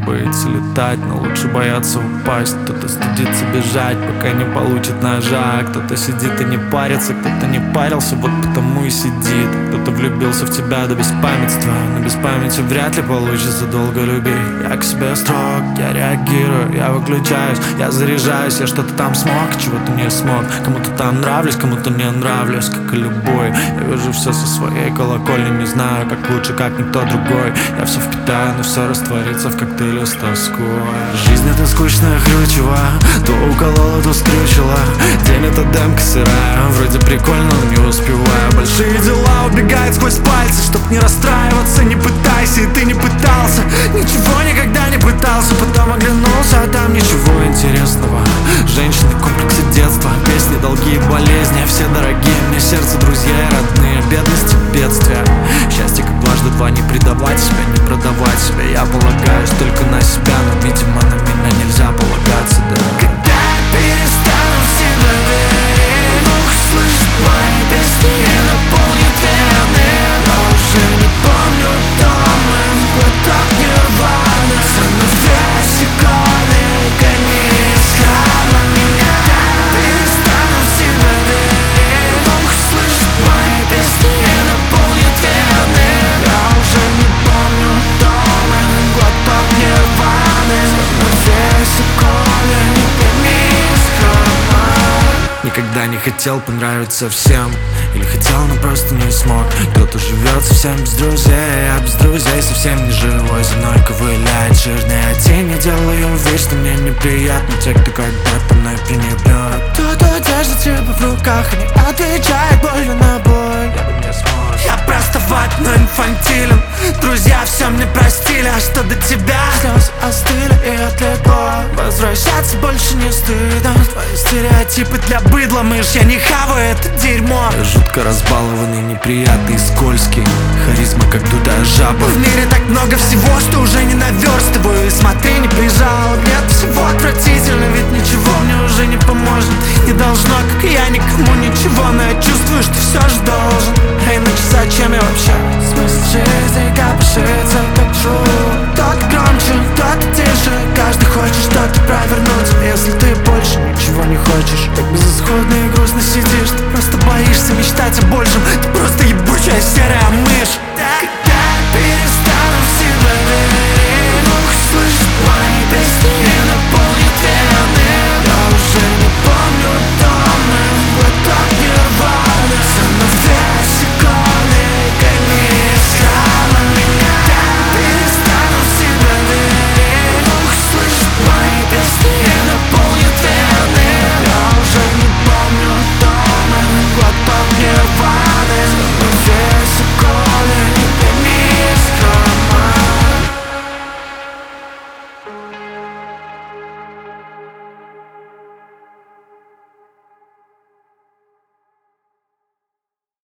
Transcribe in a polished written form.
боится летать, но лучше бояться упасть. Кто-то стыдится бежать, пока не получит ножа. Кто-то сидит и не парится, кто-то не парился, вот потому и сидит. Кто-то влюбился в тебя до беспамятства, но без памяти вряд ли получится долго любить. Я к себе строг, я реагирую, я выключаюсь, я заряжаюсь, я что-то там смог, чего-то не смог. Кому-то там нравлюсь, кому-то не нравлюсь, как и любой. Я вижу все со своей колокольни, не знаю, как лучше, как никто другой. Я все впитаю, но все растворится в коктейле с тоской. Жизнь это скучная хрючева, то уколола, то скрючила. День это демка сырая, вроде прикольно, но не успеваю. Большие дела убегают сквозь пальцы, чтоб не расстраиваться, не пытайся, и ты не пытался. Ничего никогда не пытался, потом оглянулся, а там ничего интересного. Женщины, комплексы детства, песни, долги и болезни. Все дорогие мне сердце, друзья и родные. Бедность и бедствия, счастье как дважды два. Не предавать себя, не продавать себя. Я полагаюсь только на себя, но, видимо, на меня нельзя полагаться, да. Когда я перестану в себя верить, Бог слышит мои песни и наполнит вены. Но уже не помню дома, глоток нирваны. Становясь иконой, гони из храма меня. Перестану в себя верить, Бог слышит мои песни и наполнит вены. Я уже не помню дома, глоток нирваны. Становясь иконой, гони из храма. Никогда не хотел понравиться всем, или хотел, но просто не смог. Кто-то живет совсем без друзей, а без друзей совсем не живой. За мной ковыляет жирная тень, я делаю вид, что мне неприятно. Те, кто когда-то мной пренебрег. Кто-то держит тебя в руках и не отвечает болью на боль. Я бы не смог. Я простоват, но инфантилен. Друзья все мне простили, а что до тебя? Слезы остыли и отлегло. Возвращаться больше не стыдно. Твои стереотипы для быдла, мышь, я не хаваю это дерьмо. Я жутко разбалованный, неприятный, скользкий. Харизма как дуда жаба. В мире так много всего, что уже не наверстываю. И смотри, не прижал. Нет, всего отвратительно, ведь ничего мне уже не поможет. Не должно, как и я, никому ничего. Но я чувствую, что все же должен. А иначе зачем я вообще? Смысл жизни,